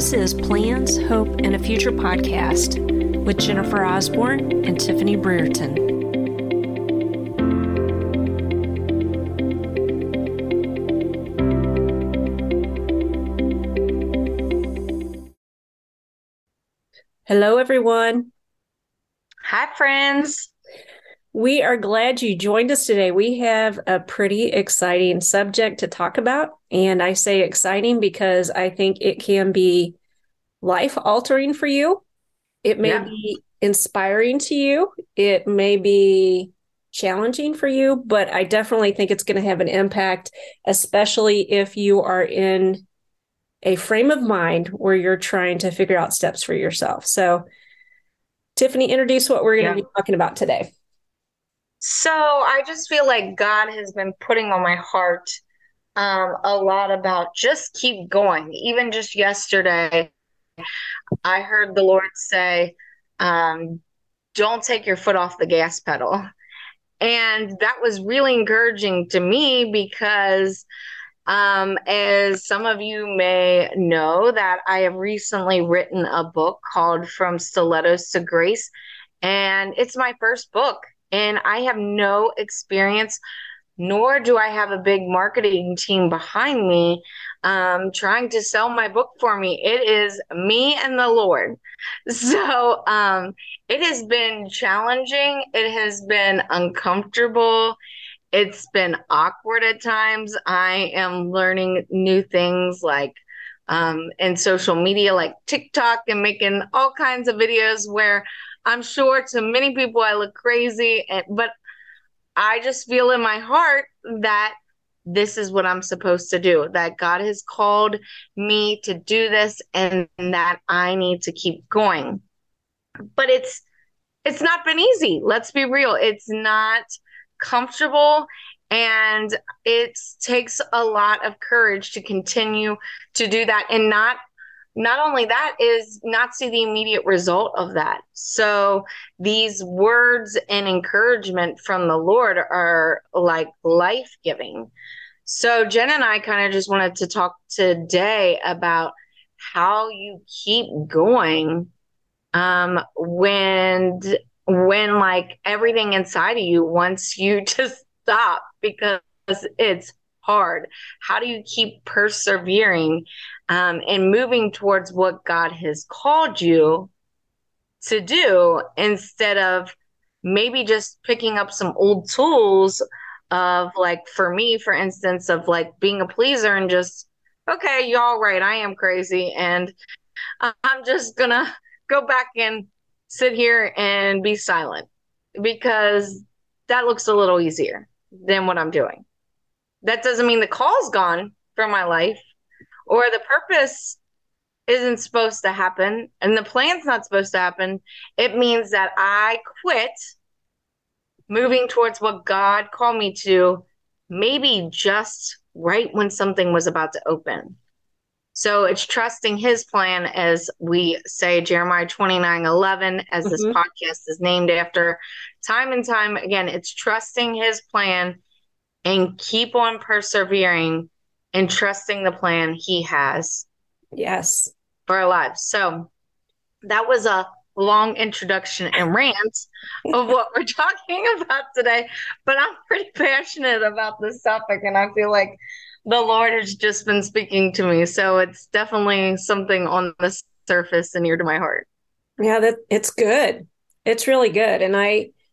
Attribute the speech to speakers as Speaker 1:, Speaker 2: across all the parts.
Speaker 1: This is Plans, Hope, and a Future podcast with Jennifer Osborne and Tiffany Brereton. Hello, everyone.
Speaker 2: Hi, friends.
Speaker 1: We are glad you joined us today. We have a pretty exciting subject to talk about. And I say exciting because I think it can be life-altering for you. It may be inspiring to you. It may be challenging for you, but I definitely think it's going to have an impact, especially if you are in a frame of mind where you're trying to figure out steps for yourself. So, Tiffany, introduce what we're going to be talking about today.
Speaker 2: So I just feel like God has been putting on my heart a lot about just keep going. Even just yesterday, I heard the Lord say, don't take your foot off the gas pedal. And that was really encouraging to me because as some of you may know, that I have recently written a book called From Stilettos to Grace. And it's my first book. And I have no experience, nor do I have a big marketing team behind me trying to sell my book for me. It is me and the Lord. So it has been challenging. It has been uncomfortable. It's been awkward at times. I am learning new things like in social media, like TikTok, and making all kinds of videos where I'm sure to many people I look crazy, but I just feel in my heart that this is what I'm supposed to do, that God has called me to do this and that I need to keep going. But it's not been easy. Let's be real. It's not comfortable, and it takes a lot of courage to continue to do that, and not only that is not see the immediate result of that. So these words and encouragement from the Lord are like life-giving. So Jen and I kind of just wanted to talk today about how you keep going when like everything inside of you wants you to stop because it's hard. How do you keep persevering and moving towards what God has called you to do, instead of maybe just picking up some old tools of, like, for me, for instance, of like being a pleaser and just, okay, y'all right, I am crazy and I'm just gonna go back and sit here and be silent because that looks a little easier than what I'm doing. That doesn't mean the call's gone from my life or the purpose isn't supposed to happen and the plan's not supposed to happen. It means that I quit moving towards what God called me to, maybe just right when something was about to open. So it's trusting his plan, as we say, Jeremiah 29:11, as this podcast is named after. Time and time again, it's trusting his plan and keep on persevering and trusting the plan he has.
Speaker 1: Yes.
Speaker 2: For our lives. So that was a long introduction and rant of what we're talking about today, but I'm pretty passionate about this topic and I feel like the Lord has just been speaking to me. So it's definitely something on the surface and near to my heart.
Speaker 1: Yeah, it's good. It's really good. And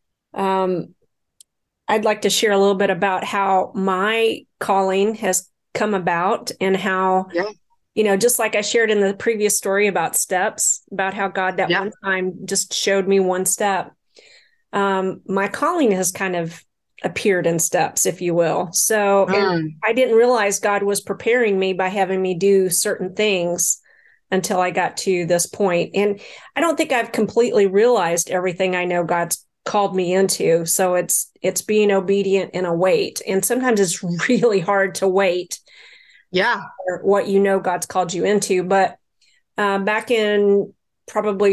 Speaker 1: I'd like to share a little bit about how my calling has come about and how, just like I shared in the previous story about steps, about how God that one time just showed me one step. My calling has kind of appeared in steps, if you will. So and I didn't realize God was preparing me by having me do certain things until I got to this point. And I don't think I've completely realized everything I know God's called me into. So it's being obedient in a wait. And sometimes it's really hard to wait. For what you know God's called you into. But back in probably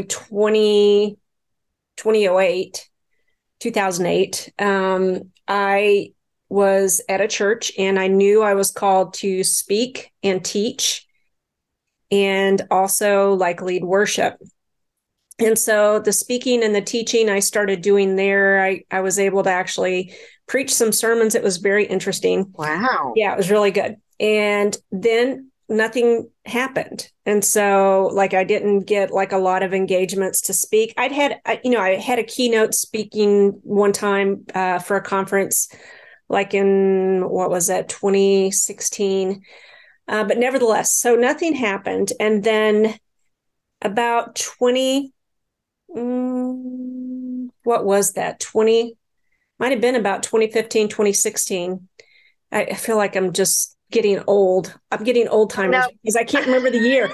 Speaker 1: 2008, I was at a church and I knew I was called to speak and teach and also like lead worship. And so the speaking and the teaching I started doing there, I was able to actually preach some sermons. It was very interesting.
Speaker 2: Wow.
Speaker 1: Yeah, it was really good. And then nothing happened. And so like I didn't get like a lot of engagements to speak. I had a keynote speaking one time for a conference like in, what was that, 2016. But nevertheless, so nothing happened. And then about what was that? Might have been about 2015, 2016. I feel like I'm just getting old. I'm getting old timers because I can't remember the year.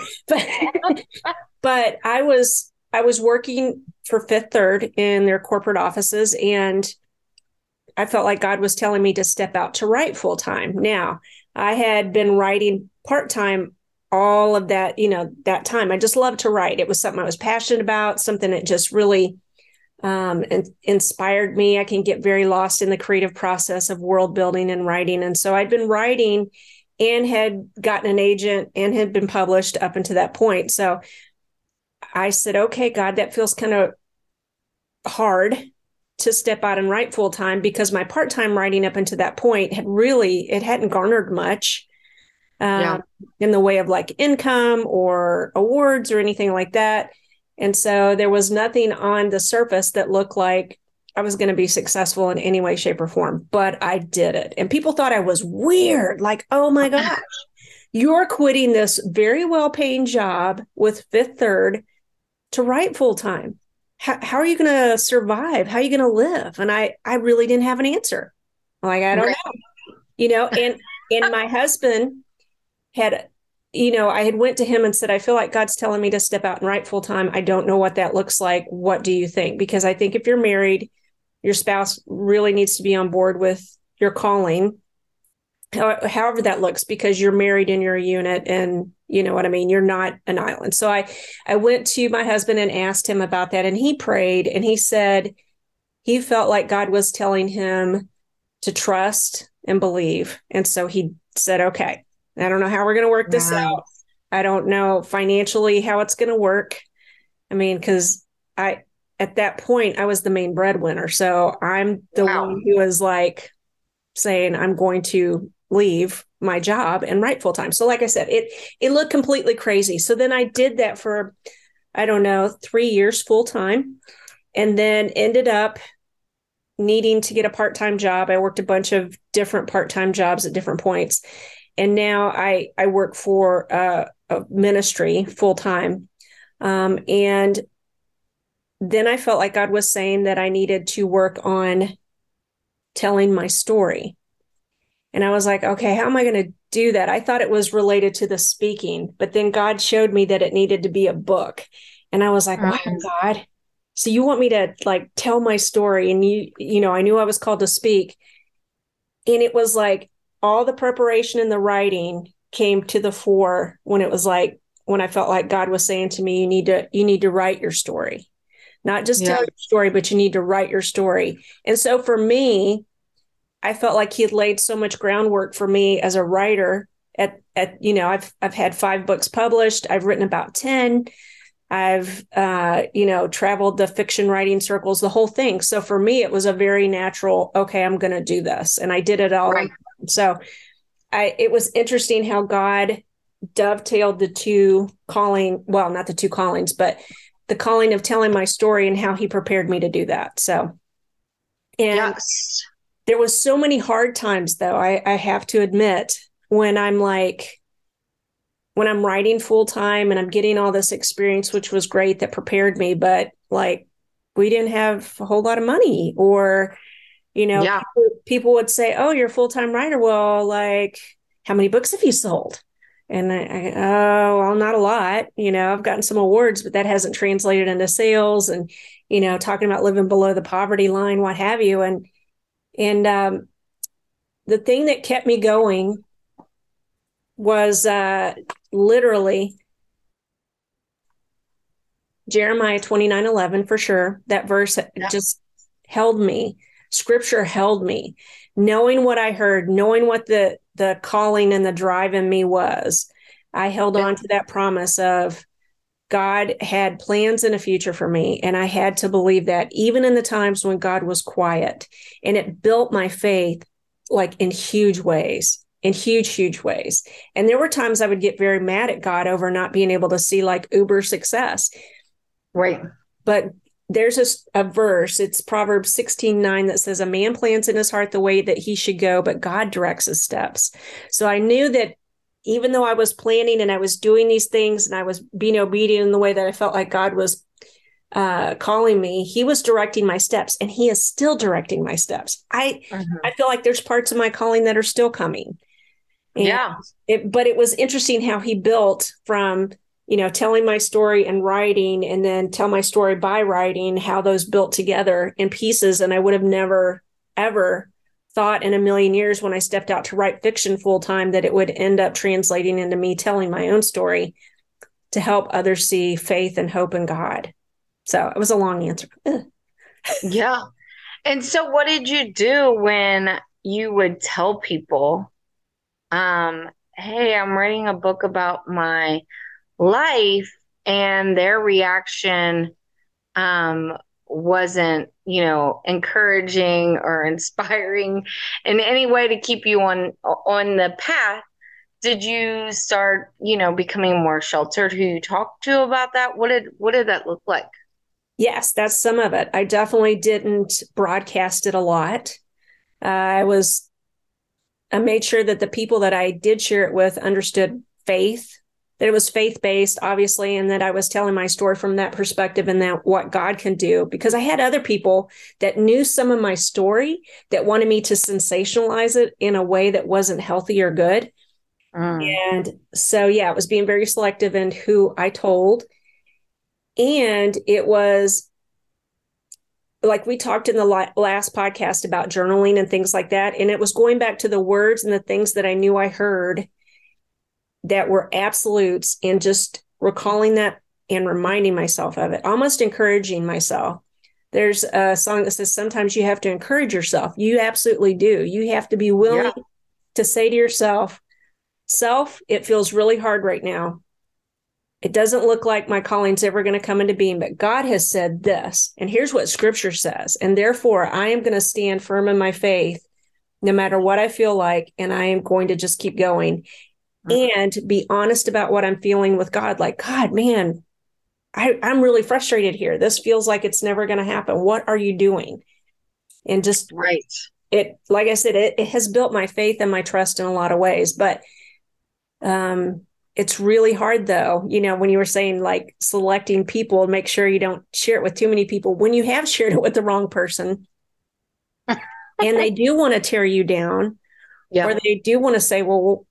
Speaker 1: But I was working for Fifth Third in their corporate offices, and I felt like God was telling me to step out to write full time. Now, I had been writing part time all of that, that time. I just loved to write. It was something I was passionate about, something that just really inspired me. I can get very lost in the creative process of world building and writing. And so I'd been writing and had gotten an agent and had been published up until that point. So I said, okay, God, that feels kind of hard to step out and write full time, because my part-time writing up until that point hadn't garnered much in the way of like income or awards or anything like that. And so there was nothing on the surface that looked like I was going to be successful in any way, shape, or form, but I did it. And people thought I was weird. Like, oh my gosh, you're quitting this very well-paying job with Fifth Third to write full time. How are you going to survive? How are you going to live? And I really didn't have an answer. Like, I don't know, and my husband had, I had went to him and said, I feel like God's telling me to step out and write full time. I don't know what that looks like. What do you think? Because I think if you're married, your spouse really needs to be on board with your calling, however that looks, because you're married and you're a unit, and you know what I mean? You're not an island. So I went to my husband and asked him about that, and he prayed, and he said he felt like God was telling him to trust and believe. And so he said, okay, I don't know how we're going to work this out. I don't know financially how it's going to work. I mean, because at that point, I was the main breadwinner. So I'm the one who was like saying, I'm going to leave my job and write full time. So like I said, it looked completely crazy. So then I did that for, I don't know, 3 years full time, and then ended up needing to get a part-time job. I worked a bunch of different part-time jobs at different points. And now I work for a ministry full time. And then I felt like God was saying that I needed to work on telling my story. And I was like, okay, how am I going to do that? I thought it was related to the speaking, but then God showed me that it needed to be a book. And I was like, wow, God, so you want me to like tell my story? And I knew I was called to speak. And it was like all the preparation and the writing came to the fore when I felt like God was saying to me, you need to write your story, not just tell your story, but you need to write your story. And so for me, I felt like he had laid so much groundwork for me as a writer. I've had 5 books published. I've written about 10. I've, traveled the fiction writing circles, the whole thing. So for me, it was a very natural, okay, I'm going to do this. And I did it all. Right. So it was interesting how God dovetailed the two not the two callings, but the calling of telling my story and how he prepared me to do that. So, and there was so many hard times though, I have to admit, when I'm writing full time and I'm getting all this experience, which was great, that prepared me, but like, we didn't have a whole lot of money, or, people would say, oh, you're a full-time writer. Well, like, how many books have you sold? And well, not a lot. I've gotten some awards, but that hasn't translated into sales, and, talking about living below the poverty line, what have you. And the thing that kept me going was literally Jeremiah 29:11, for sure. That verse just held me. Scripture held me. Knowing what I heard, knowing what the calling and the drive in me was, I held on to that promise of God had plans in a future for me. And I had to believe that even in the times when God was quiet. And it built my faith like in huge ways, in huge, huge ways. And there were times I would get very mad at God over not being able to see like uber success.
Speaker 2: Right.
Speaker 1: But there's a verse, it's Proverbs 16:9 that says, a man plans in his heart the way that he should go, but God directs his steps. So I knew that even though I was planning and I was doing these things and I was being obedient in the way that I felt like God was calling me, he was directing my steps, and he is still directing my steps. I feel like there's parts of my calling that are still coming. And but it was interesting how he built from, telling my story and writing, and then tell my story by writing, how those built together in pieces. And I would have never, ever thought in a million years when I stepped out to write fiction full time that it would end up translating into me telling my own story to help others see faith and hope in God. So it was a long answer.
Speaker 2: Yeah. And so what did you do when you would tell people, hey, I'm writing a book about my life, and their reaction wasn't, encouraging or inspiring in any way to keep you on the path? Did you start, becoming more sheltered? Who you talked to about that? What did that look like?
Speaker 1: Yes, that's some of it. I definitely didn't broadcast it a lot. I made sure that the people that I did share it with understood faith, that it was faith-based, obviously, and that I was telling my story from that perspective and that what God can do. Because I had other people that knew some of my story that wanted me to sensationalize it in a way that wasn't healthy or good. And so, it was being very selective in who I told. And it was like we talked in the last podcast about journaling and things like that. And it was going back to the words and the things that I knew I heard that were absolutes, and just recalling that and reminding myself of it, almost encouraging myself. There's a song that says, sometimes you have to encourage yourself. You absolutely do. You have to be willing to say to yourself, it feels really hard right now. It doesn't look like my calling's ever going to come into being, but God has said this, and here's what scripture says. And therefore I am going to stand firm in my faith, no matter what I feel like. And I am going to just keep going and be honest about what I'm feeling with God. Like, God, man, I'm really frustrated here. This feels like it's never going to happen. What are you doing? And just it, like I said, it has built my faith and my trust in a lot of ways, but it's really hard though, when you were saying like selecting people, make sure you don't share it with too many people. When you have shared it with the wrong person and they do want to tear you down, or they do want to say, well,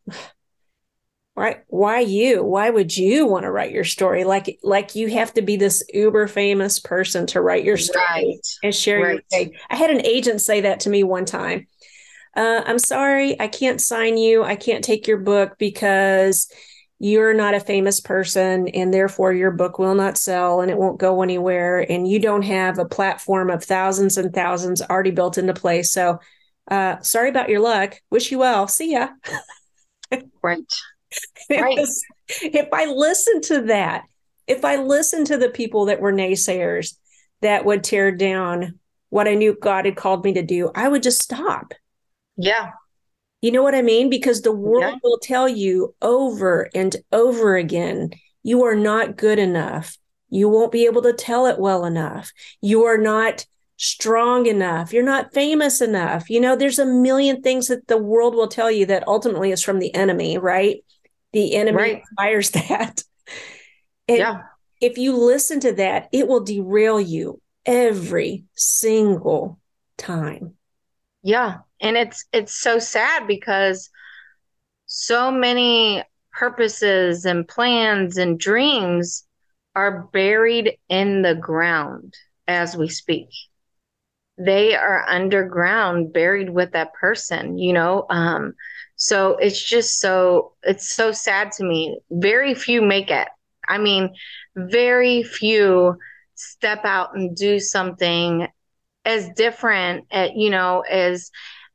Speaker 1: why you? Why would you want to write your story? Like you have to be this uber famous person to write your story and share your faith. I had an agent say that to me one time. I'm sorry, I can't sign you. I can't take your book because you're not a famous person, and therefore your book will not sell and it won't go anywhere. And you don't have a platform of thousands and thousands already built into place. So sorry about your luck. Wish you well. See ya.
Speaker 2: Right.
Speaker 1: If I listen to that, if I listen to the people that were naysayers that would tear down what I knew God had called me to do, I would just stop.
Speaker 2: Yeah.
Speaker 1: You know what I mean? Because the world will tell you over and over again, you are not good enough. You won't be able to tell it well enough. You are not strong enough. You're not famous enough. There's a million things that the world will tell you that ultimately is from the enemy, right? The enemy inspires that. And if you listen to that, it will derail you every single time.
Speaker 2: Yeah. And it's so sad because so many purposes and plans and dreams are buried in the ground as we speak. They are underground, buried with that person, so it's so sad to me. Very few make it. I mean, very few step out and do something as different, as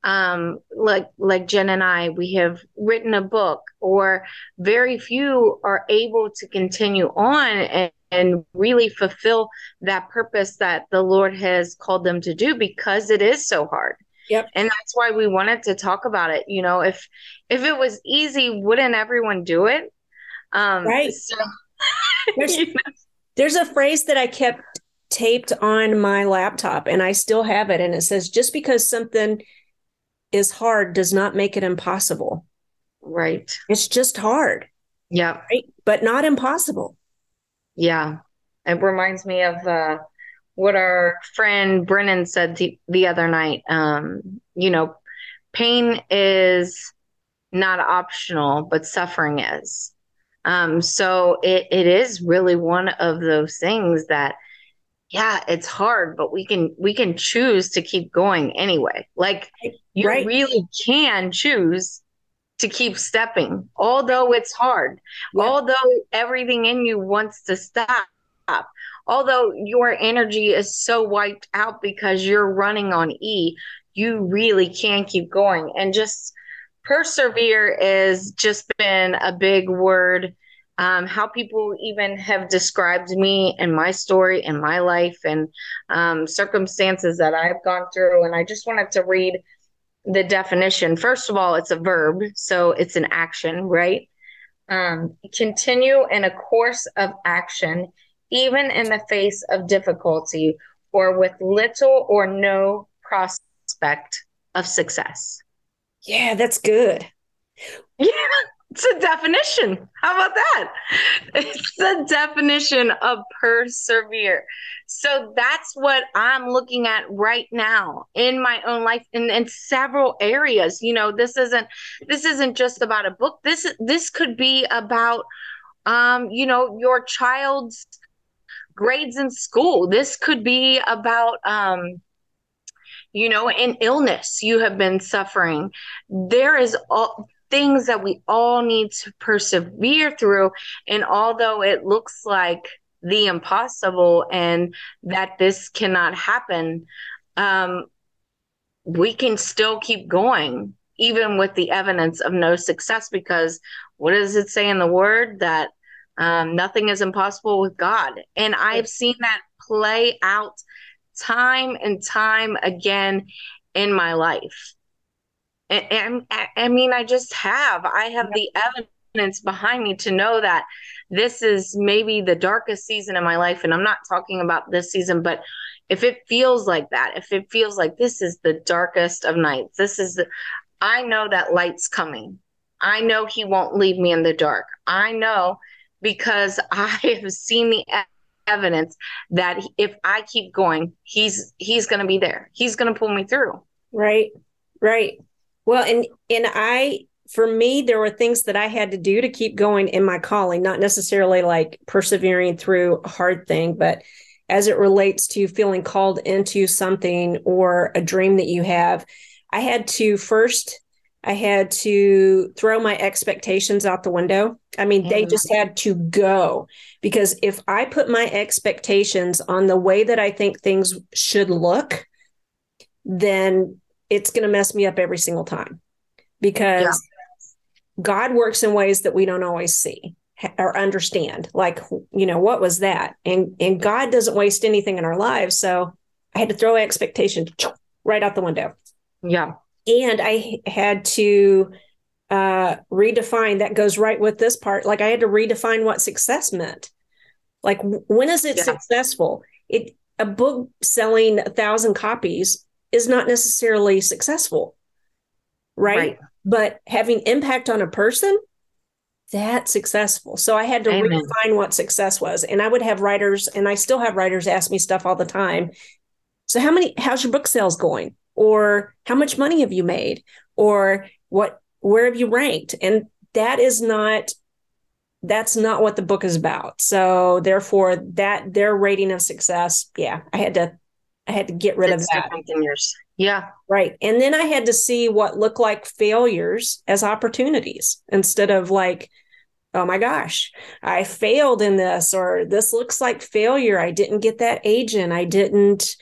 Speaker 2: like Jen and I, we have written a book, or very few are able to continue on and really fulfill that purpose that the Lord has called them to do, because it is so hard.
Speaker 1: Yep.
Speaker 2: And that's why we wanted to talk about it. You know, if it was easy, wouldn't everyone do it?
Speaker 1: Right.
Speaker 2: So
Speaker 1: There's, there's a phrase that I kept taped on my laptop, and I still have it. And it says, just because something is hard does not make it impossible.
Speaker 2: Right.
Speaker 1: It's just hard.
Speaker 2: Yeah.
Speaker 1: Right? But not impossible.
Speaker 2: Yeah. It reminds me of what our friend Brennan said the other night. You know, pain is not optional, but suffering is. So it is really one of those things that, yeah, it's hard, but we can choose to keep going anyway. Like, you
Speaker 1: Right.
Speaker 2: really can choose to keep stepping, although it's hard,
Speaker 1: Yep.
Speaker 2: although everything in you wants to stop, although your energy is so wiped out because you're running on E, you really can keep going. And just persevere has just been a big word. How people even have described me and my story and my life and circumstances that I've gone through. And I just wanted to read the definition. First of all, it's a verb, so it's an action, right? Continue in a course of action, even in the face of difficulty or with little or no prospect of success.
Speaker 1: Yeah, that's good.
Speaker 2: Yeah, it's a definition. How about that? It's the definition of persevere. So that's what I'm looking at right now in my own life in several areas. You know, this isn't just about a book. This could be about you know, your child's grades in school. This could be about you know, an illness you have been suffering. There is all things that we all need to persevere through. And although it looks like the impossible and that this cannot happen, we can still keep going, even with the evidence of no success, because what does it say in the word? That nothing is impossible with God. And I've seen that play out time and time again in my life. And I mean, I have the evidence behind me to know that this is maybe the darkest season in my life. And I'm not talking about this season, but if it feels like that, if it feels like this is the darkest of nights, I know that light's coming. I know he won't leave me in the dark. I know, because I have seen the evidence that if I keep going, he's going to be there. He's going to pull me through.
Speaker 1: Right. Right. Well, and for me, there were things that I had to do to keep going in my calling, not necessarily like persevering through a hard thing, but as it relates to feeling called into something or a dream that you have, I had to throw my expectations out the window. I mean, they just had to go, because if I put my expectations on the way that I think things should look, then it's going to mess me up every single time, because God works in ways that we don't always see or understand. Like, you know, what was that? And God doesn't waste anything in our lives. So I had to throw expectations right out the window.
Speaker 2: Yeah.
Speaker 1: And I had to redefine, that goes right with this part. Like, I had to redefine what success meant. Like, when is it successful? A book selling 1,000 copies is not necessarily successful, right? But having impact on a person, that's successful. So I had to redefine what success was. And I would have writers, and I still have writers, ask me stuff all the time. So how's your book sales going? Or how much money have you made? Or where have you ranked? And that's not what the book is about. So therefore, that their rating of success, I had to get rid of that.
Speaker 2: Different than yours. Yeah.
Speaker 1: Right. And then I had to see what looked like failures as opportunities, instead of like, oh my gosh, I failed in this, or this looks like failure. I didn't get that agent. I didn't,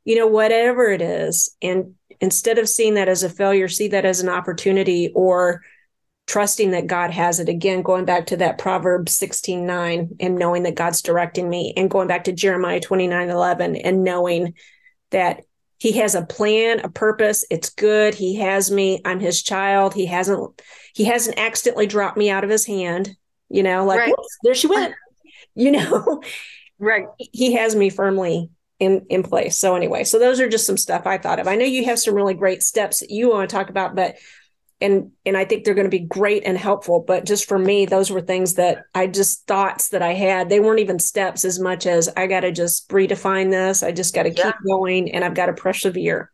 Speaker 1: whatever it is. And instead of seeing that as a failure, see that as an opportunity, or trusting that God has it. Again, going back to that Proverbs 16:9 and knowing that God's directing me, and going back to Jeremiah 29:11 and knowing that he has a plan, a purpose. It's good. He has me. I'm his child. He hasn't accidentally dropped me out of his hand, like, whoops, there she went,
Speaker 2: Right.
Speaker 1: He has me firmly in place. So anyway, so those are just some stuff I thought of. I know you have some really great steps that you want to talk about, but and I think they're going to be great and helpful. But just for me, those were things that thoughts that I had. They weren't even steps as much as I got to just redefine this. I just got to keep going, and I've got to persevere.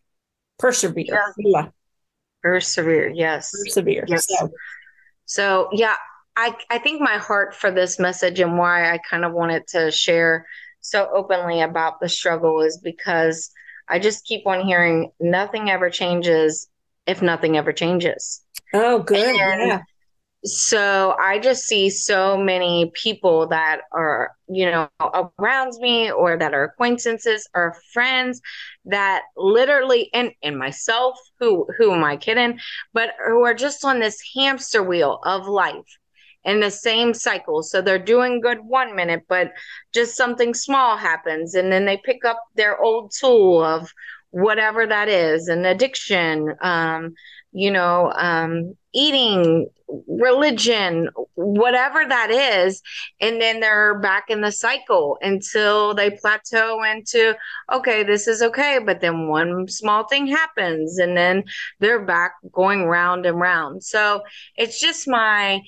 Speaker 2: Yeah. Persevere. Yes.
Speaker 1: Persevere.
Speaker 2: Yes. So yeah, I think my heart for this message and why I kind of wanted to share so openly about the struggle is because I just keep on hearing nothing ever changes if nothing ever changes.
Speaker 1: Oh, good. Yeah.
Speaker 2: So I just see so many people that are, around me, or that are acquaintances or friends that literally, and myself, who am I kidding, but who are just on this hamster wheel of life in the same cycle. So they're doing good 1 minute, but just something small happens, and then they pick up their old tool of whatever that is, an addiction, eating, religion, whatever that is. And then they're back in the cycle until they plateau into, okay, this is okay. But then one small thing happens, and then they're back going round and round. So it's just my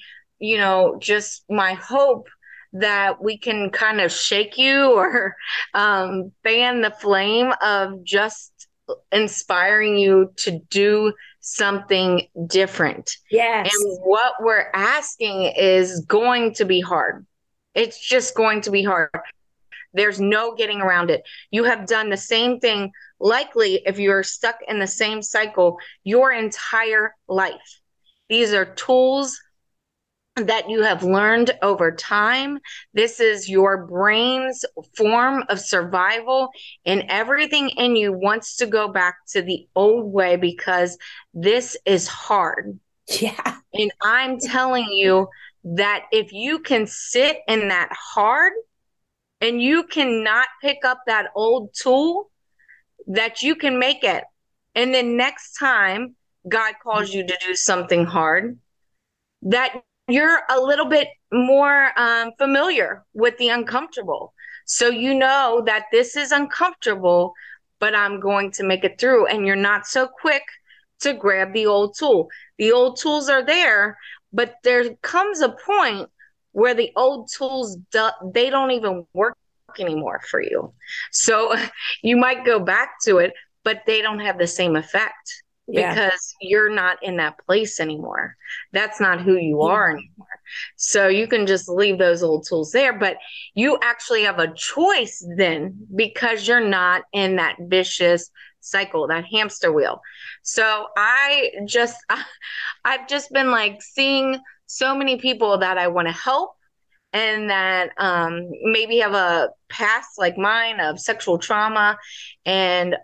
Speaker 2: hope that we can kind of shake you, or fan the flame of just inspiring you to do something different.
Speaker 1: Yes.
Speaker 2: And what we're asking is going to be hard. It's just going to be hard. There's no getting around it. You have done the same thing, likely, if you're stuck in the same cycle your entire life. These are tools that you have learned over time. This is your brain's form of survival, and everything in you wants to go back to the old way because this is hard.
Speaker 1: Yeah.
Speaker 2: And I'm telling you that if you can sit in that hard and you cannot pick up that old tool, that you can make it. And then next time God calls you to do something hard, that you're a little bit more familiar with the uncomfortable. So you know that this is uncomfortable, but I'm going to make it through. And you're not so quick to grab the old tool. The old tools are there, but there comes a point where the old tools, they don't even work anymore for you. So you might go back to it, but they don't have the same effect. Yeah. Because you're not in that place anymore. That's not who you are anymore. So you can just leave those old tools there, but you actually have a choice then, because you're not in that vicious cycle, that hamster wheel. So I've just been like seeing so many people that I want to help, and that maybe have a past like mine of sexual trauma, and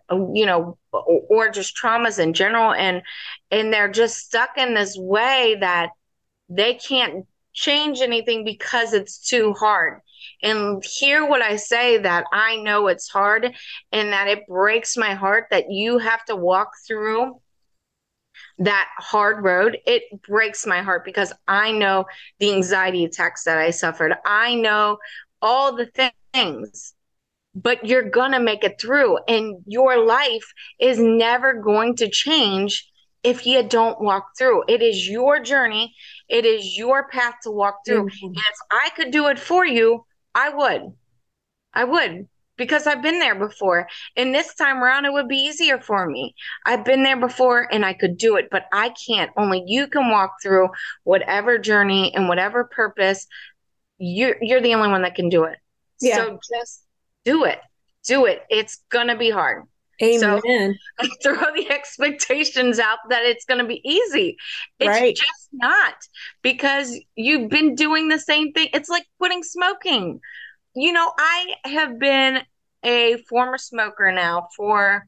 Speaker 2: or just traumas in general, and they're just stuck in this way that they can't change anything because it's too hard. And hear what I say, that I know it's hard, and that it breaks my heart that you have to walk through that hard road. It breaks my heart because I know the anxiety attacks that I suffered. I know all the things, but you're going to make it through, and your life is never going to change if you don't walk through. It is your journey. It is your path to walk through. Mm-hmm. And if I could do it for you, I would. Because I've been there before. And this time around, it would be easier for me. I've been there before and I could do it, but I can't. Only you can walk through whatever journey and whatever purpose. You're the only one that can do it. Yeah. So just do it. Do it. It's going to be hard.
Speaker 1: Amen.
Speaker 2: So I throw the expectations out that it's going to be easy. It's just not, because you've been doing the same thing. It's like quitting smoking. I have been a former smoker now for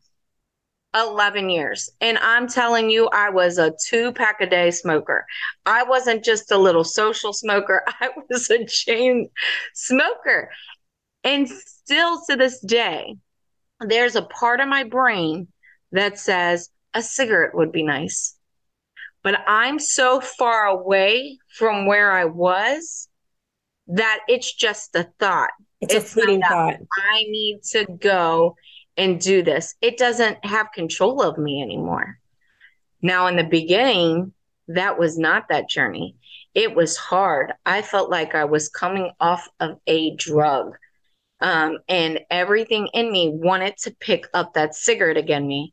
Speaker 2: 11 years. And I'm telling you, I was a 2-pack a day smoker. I wasn't just a little social smoker. I was a chain smoker. And still to this day, there's a part of my brain that says a cigarette would be nice. But I'm so far away from where I was that it's just a thought.
Speaker 1: It's a fleeting thought.
Speaker 2: I need to go and do this. It doesn't have control of me anymore. Now, in the beginning, that was not that journey. It was hard. I felt like I was coming off of a drug. And everything in me wanted to pick up that cigarette again.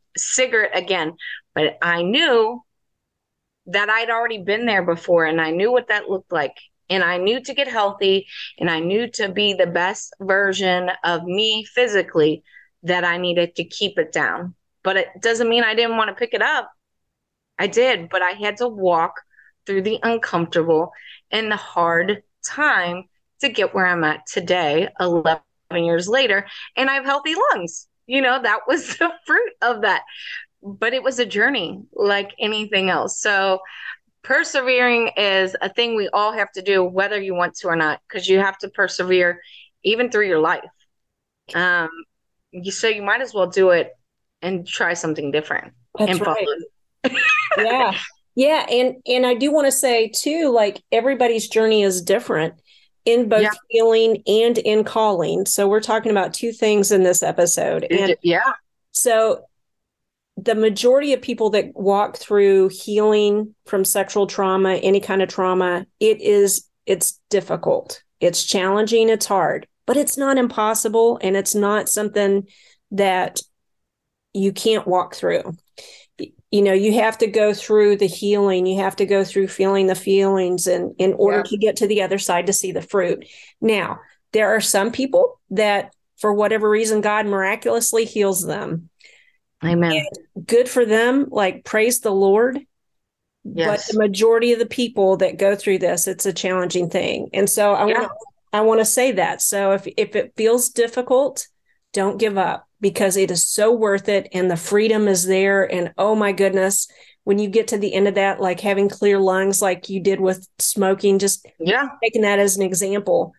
Speaker 2: But I knew that I'd already been there before, and I knew what that looked like. And I knew to get healthy, and I knew to be the best version of me physically, that I needed to keep it down. But it doesn't mean I didn't want to pick it up. I did, but I had to walk through the uncomfortable and the hard time to get where I'm at today, 11 years later, and I have healthy lungs. That was the fruit of that. But it was a journey like anything else. So persevering is a thing we all have to do, whether you want to or not, because you have to persevere even through your life. So you might as well do it and try something different.
Speaker 1: That's right. Yeah. Yeah. And I do want to say too, like, everybody's journey is different in both healing and in calling. So we're talking about two things in this episode. And so the majority of people that walk through healing from sexual trauma, any kind of trauma, it's difficult. It's challenging. It's hard, but it's not impossible. And it's not something that you can't walk through. You have to go through the healing. You have to go through feeling the feelings and in order to get to the other side to see the fruit. Now, there are some people that for whatever reason, God miraculously heals them.
Speaker 2: Amen.
Speaker 1: And good for them. Like, praise the Lord. Yes. But the majority of the people that go through this, it's a challenging thing. And so I want to say that. So if it feels difficult, don't give up, because it is so worth it. And the freedom is there. And oh my goodness, when you get to the end of that, like having clear lungs, like you did with smoking, just taking that as an example,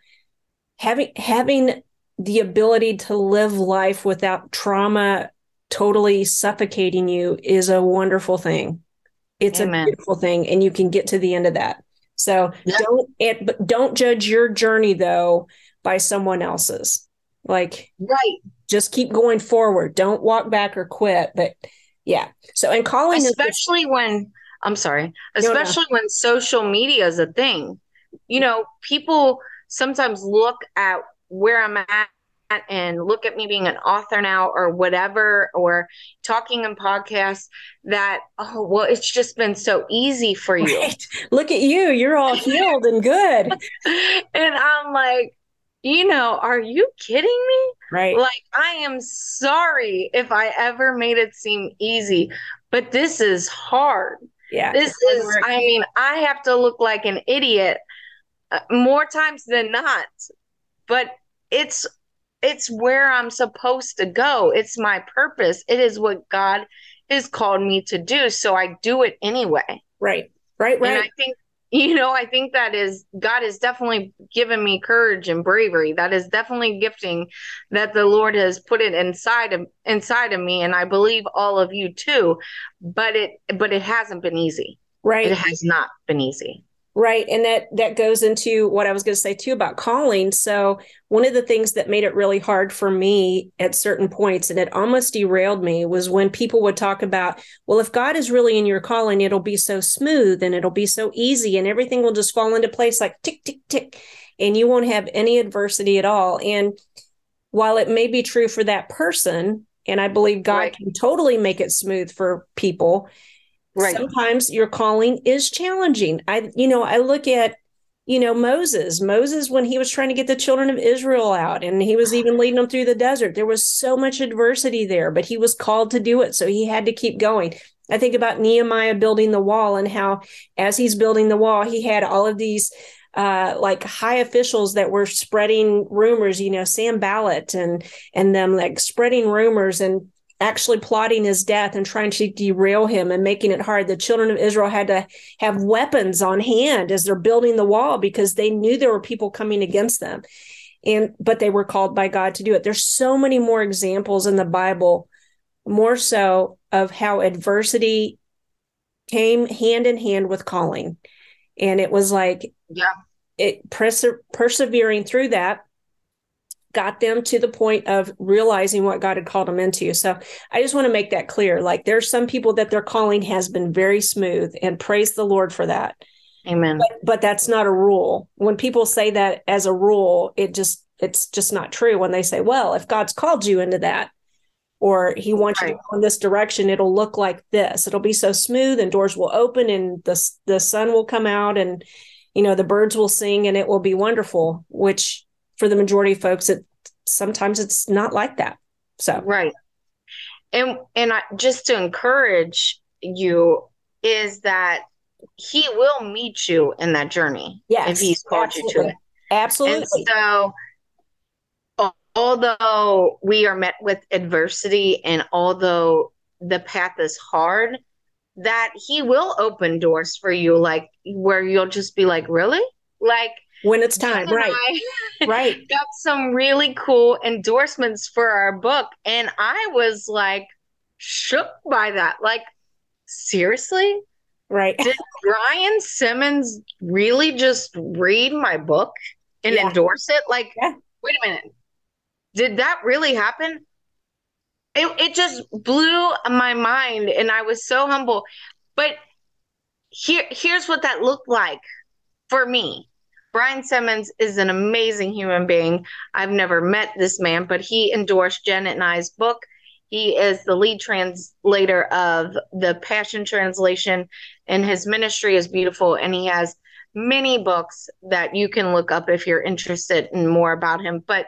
Speaker 1: having the ability to live life without trauma totally suffocating you is a wonderful thing. It's Amen. A beautiful thing. And you can get to the end of that. So don't judge your journey though by someone else's. Like, just keep going forward. Don't walk back or quit. But so, and calling,
Speaker 2: especially when social media is a thing, people sometimes look at where I'm at and look at me being an author now or whatever, or talking in podcasts that, it's just been so easy for you.
Speaker 1: Right. Look at you. You're all healed and good.
Speaker 2: And I'm like, are you kidding me?
Speaker 1: Right.
Speaker 2: Like, I am sorry if I ever made it seem easy, but this is hard.
Speaker 1: Yeah.
Speaker 2: I have to look like an idiot more times than not, but it's where I'm supposed to go. It's my purpose. It is what God has called me to do. So I do it anyway.
Speaker 1: Right.
Speaker 2: And I think, I think that is, God has definitely given me courage and bravery. That is definitely gifting that the Lord has put it inside of me. And I believe all of you too, but it hasn't been easy.
Speaker 1: Right.
Speaker 2: It has not been easy.
Speaker 1: Right. And that goes into what I was going to say too about calling. So one of the things that made it really hard for me at certain points, and it almost derailed me, was when people would talk about, well, if God is really in your calling, it'll be so smooth and it'll be so easy and everything will just fall into place like tick, tick, tick, and you won't have any adversity at all. And while it may be true for that person, and I believe God can totally make it smooth for people, sometimes your calling is challenging. I look at, Moses, when he was trying to get the children of Israel out and he was even leading them through the desert, there was so much adversity there, but he was called to do it. So he had to keep going. I think about Nehemiah building the wall and how, as he's building the wall, he had all of these like high officials that were spreading rumors, Sam Ballot and them like spreading rumors and actually plotting his death and trying to derail him and making it hard. The children of Israel had to have weapons on hand as they're building the wall because they knew there were people coming against them. But they were called by God to do it. There's so many more examples in the Bible, more so of how adversity came hand in hand with calling. And it was like, persevering through that got them to the point of realizing what God had called them into. So I just want to make that clear. Like there's some people that their calling has been very smooth, and praise the Lord for that.
Speaker 2: Amen.
Speaker 1: But that's not a rule. When people say that as a rule, it's just not true. When they say, well, if God's called you into that, or he wants you to go in this direction, it'll look like this. It'll be so smooth and doors will open and the sun will come out and, the birds will sing and it will be wonderful, which for the majority of folks, sometimes it's not like that. So,
Speaker 2: right. And just to encourage you is that he will meet you in that journey.
Speaker 1: Yes,
Speaker 2: if he's called you to it.
Speaker 1: Absolutely.
Speaker 2: And so, although we are met with adversity and although the path is hard, that he will open doors for you, like where you'll just be like, really? Like
Speaker 1: when it's time, right? Right.
Speaker 2: Got some really cool endorsements for our book. And I was like shook by that. Like, seriously?
Speaker 1: Right.
Speaker 2: Did Brian Simmons really just read my book and endorse it? Like, wait a minute. Did that really happen? It just blew my mind, and I was so humble. But here's what that looked like for me. Brian Simmons is an amazing human being. I've never met this man, but he endorsed Janet and I's book. He is the lead translator of the Passion Translation, and his ministry is beautiful. And he has many books that you can look up if you're interested in more about him. But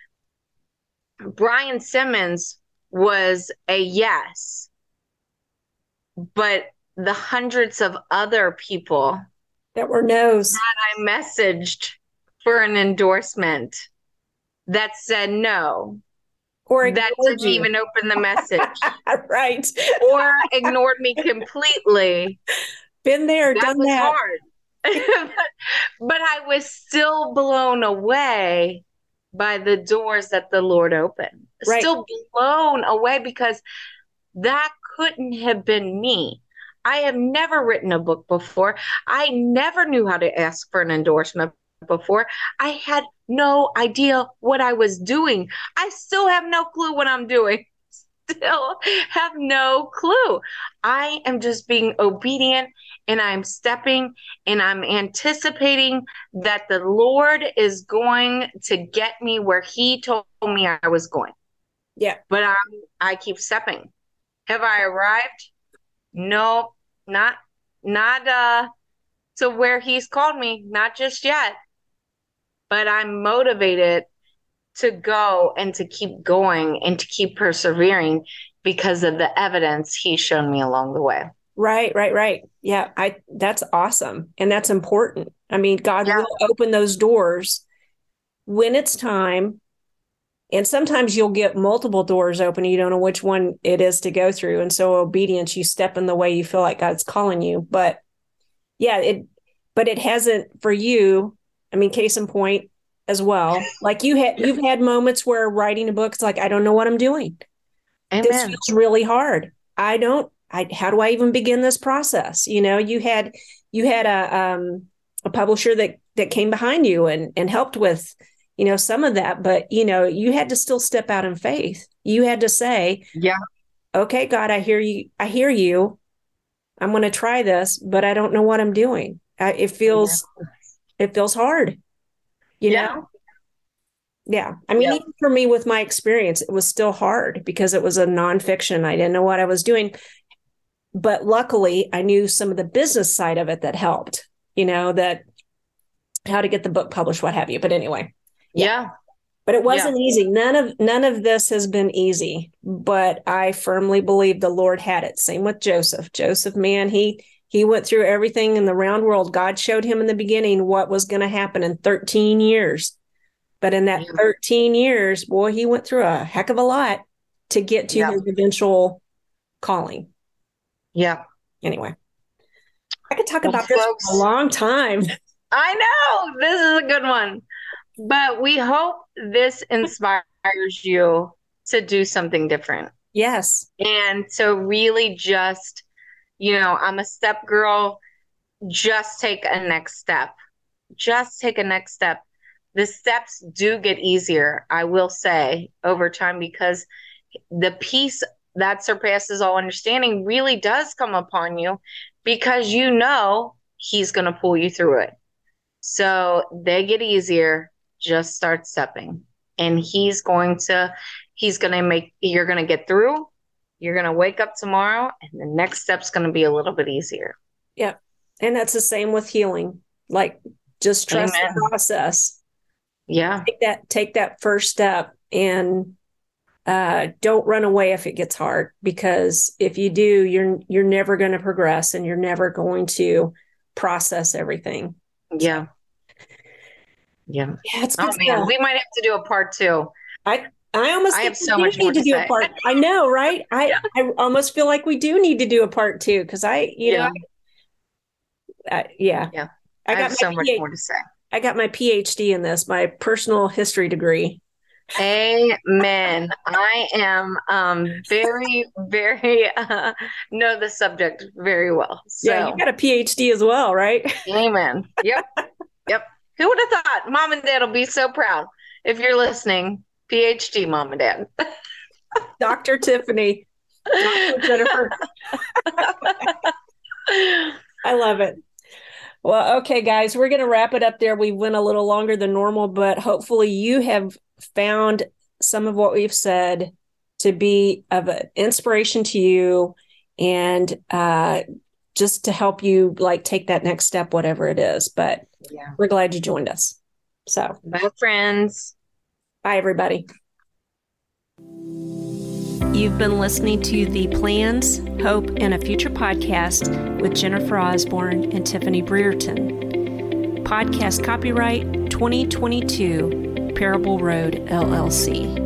Speaker 2: Brian Simmons was a yes, but the hundreds of other people
Speaker 1: that were no's
Speaker 2: that I messaged for an endorsement that said no,
Speaker 1: or
Speaker 2: that didn't even open the message,
Speaker 1: right,
Speaker 2: or ignored me completely.
Speaker 1: Been there, done that.
Speaker 2: Hard. But I was still blown away by the doors that the Lord opened. Right. Still blown away, because that couldn't have been me. I have never written a book before. I never knew how to ask for an endorsement before. I had no idea what I was doing. I still have no clue what I'm doing. Still have no clue. I am just being obedient, and I'm stepping, and I'm anticipating that the Lord is going to get me where he told me I was going.
Speaker 1: Yeah.
Speaker 2: But I keep stepping. Have I arrived? No, not to where he's called me, not just yet. But I'm motivated to go and to keep going and to keep persevering because of the evidence he's shown me along the way.
Speaker 1: Right. Yeah, that's awesome. And that's important. I mean, God will open those doors when it's time. And sometimes you'll get multiple doors open. You don't know which one it is to go through. And so obedience, you step in the way you feel like God's calling you. But yeah, it hasn't for you. I mean, case in point as well. Like you've had moments where writing a book, it's like, I don't know what I'm doing.
Speaker 2: Amen.
Speaker 1: This feels really hard. How do I even begin this process? You had a publisher that came behind you and helped with, some of that, but you had to still step out in faith. You had to say, okay, God, I hear you. I'm going to try this, but I don't know what I'm doing. It feels hard, know? Yeah. I mean, even for me with my experience, it was still hard because it was a nonfiction. I didn't know what I was doing, but luckily I knew some of the business side of it that helped, that how to get the book published, what have you. But anyway.
Speaker 2: Yeah.
Speaker 1: But it wasn't easy. None of this has been easy, but I firmly believe the Lord had it. Same with Joseph. Joseph, man, he He went through everything in the round world. God showed him in the beginning what was going to happen in 13 years. But in that 13 years, boy, he went through a heck of a lot to get to his eventual calling.
Speaker 2: Yeah.
Speaker 1: Anyway, I could talk about this for a long time.
Speaker 2: I know. This is a good one. But we hope this inspires you to do something different.
Speaker 1: Yes.
Speaker 2: And so really just, I'm a step girl. Just take a next step. Just take a next step. The steps do get easier, I will say, over time, because the peace that surpasses all understanding really does come upon you, because he's going to pull you through it. So they get easier. Just start stepping, and you're going to get through. You're going to wake up tomorrow, and the next step's going to be a little bit easier.
Speaker 1: Yeah. And that's the same with healing. Like, just trust the process.
Speaker 2: Yeah.
Speaker 1: Take that first step, and don't run away if it gets hard, because if you do, you're never going to progress, and you're never going to process everything.
Speaker 2: Yeah. Yeah.
Speaker 1: It's good
Speaker 2: man, we might have to do a part 2.
Speaker 1: I have so much more to do a part. I know, right? I almost feel like we do need to do a part 2, because I got so much more to say. I got my PhD in this, my personal history degree.
Speaker 2: Amen. I am very, very know the subject very well. So.
Speaker 1: Yeah, you got a PhD as well, right?
Speaker 2: Amen. Yep. Who would have thought? Mom and Dad will be so proud if you're listening. PhD, Mom and Dad.
Speaker 1: Dr. Tiffany. Dr. Jennifer. I love it. Well, okay, guys, we're going to wrap it up there. We went a little longer than normal, but hopefully you have found some of what we've said to be of an inspiration to you, and just to help you take that next step, whatever it is. But we're glad you joined us. So
Speaker 2: bye, friends.
Speaker 1: Bye, everybody. You've been listening to the Plans, Hope, and a Future podcast with Jennifer Osborne and Tiffany Brereton. Podcast copyright 2022, Parable Road, LLC.